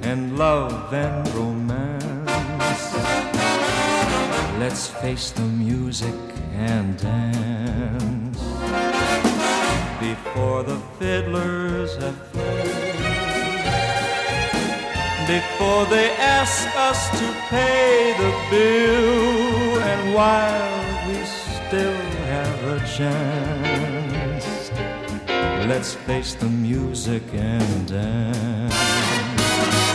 and love and romance. Let's face the music and dance before the fiddlers have played, before they ask us to pay the bill, and while we still have a chance, let's face the music and dance.